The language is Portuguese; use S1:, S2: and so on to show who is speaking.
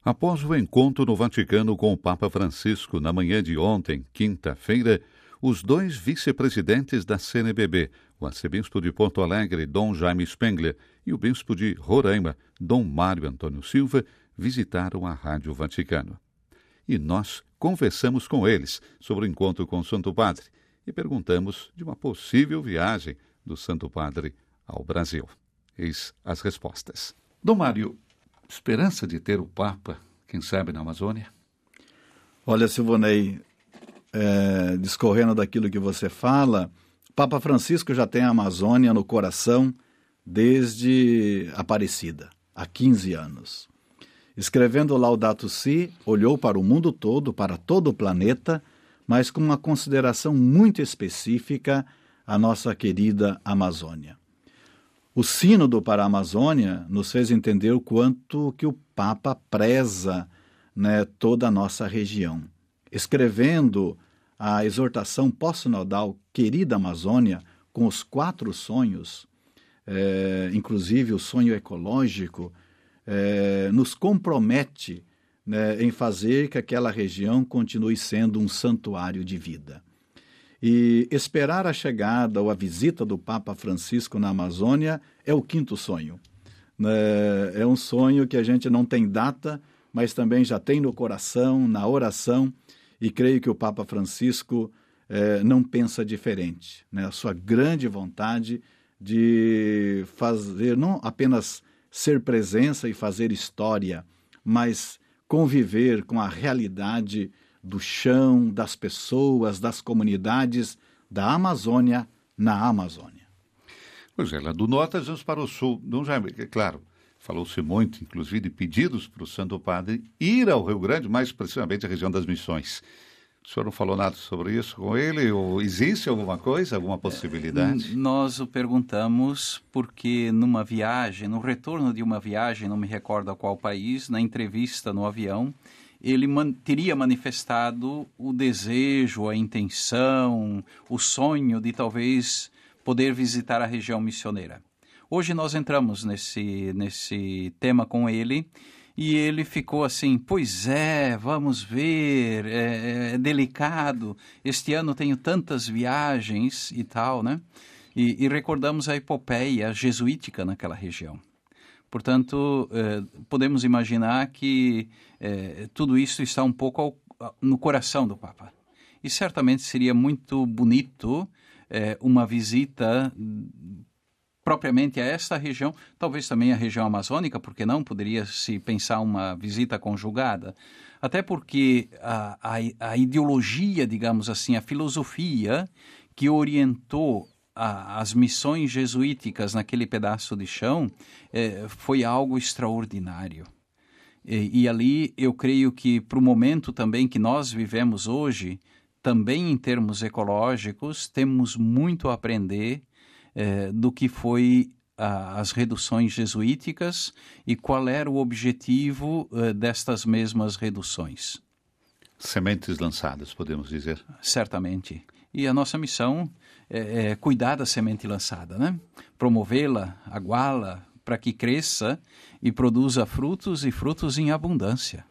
S1: Após o encontro no Vaticano com o Papa Francisco na manhã de ontem, quinta-feira, os dois vice-presidentes da CNBB, o arcebispo de Porto Alegre, Dom Jaime Spengler, e o bispo de Roraima, Dom Mário Antônio Silva, visitaram a Rádio Vaticano. E nós conversamos com eles sobre o encontro com o Santo Padre e perguntamos de uma possível viagem do Santo Padre ao Brasil. Eis as respostas. Dom Mário, esperança de ter o Papa, quem sabe, na Amazônia?
S2: Olha, Silvonei, discorrendo daquilo que você fala, Papa Francisco já tem a Amazônia no coração desde Aparecida, há 15 anos. Escrevendo Laudato Si, olhou para o mundo todo, para todo o planeta, mas com uma consideração muito específica à nossa querida Amazônia. O Sínodo para a Amazônia nos fez entender o quanto que o Papa preza, toda a nossa região. Escrevendo a exortação pós-sinodal Querida Amazônia, com os 4 sonhos, inclusive o sonho ecológico, nos compromete em fazer que aquela região continue sendo um santuário de vida. E esperar a chegada ou a visita do Papa Francisco na Amazônia é o 5º sonho. É um sonho que a gente não tem data, mas também já tem no coração, na oração, e creio que o Papa Francisco não pensa diferente. A sua grande vontade de fazer, não apenas ser presença e fazer história, mas conviver com a realidade do chão, das pessoas, das comunidades da Amazônia na Amazônia.
S1: Pois é, lá do norte nós vamos para o sul. Não já, é claro, falou-se muito, inclusive, de pedidos para o Santo Padre ir ao Rio Grande, mais precisamente a região das Missões. O senhor não falou nada sobre isso com ele? Ou existe alguma coisa, alguma possibilidade?
S3: Nós o perguntamos porque numa viagem, no retorno de uma viagem, não me recordo a qual país, na entrevista no avião, ele teria manifestado o desejo, a intenção, o sonho de talvez poder visitar a região missioneira. Hoje nós entramos nesse tema com ele e ele ficou assim, pois vamos ver, é delicado, este ano tenho tantas viagens e tal, né? E recordamos a epopeia jesuítica naquela região. Portanto, podemos imaginar que tudo isso está um pouco no coração do Papa. E certamente seria muito bonito uma visita propriamente a esta região, talvez também a região amazônica, porque não poderia se pensar uma visita conjugada. Até porque a ideologia, digamos assim, a filosofia que orientou as missões jesuíticas naquele pedaço de chão foi algo extraordinário. E ali eu creio que para o momento também que nós vivemos hoje, também em termos ecológicos, temos muito a aprender do que foi as reduções jesuíticas e qual era o objetivo destas mesmas reduções.
S1: Sementes lançadas, podemos dizer.
S3: Certamente. E a nossa missão é cuidar da semente lançada, né? Promovê-la, aguá-la, para que cresça e produza frutos e frutos em abundância.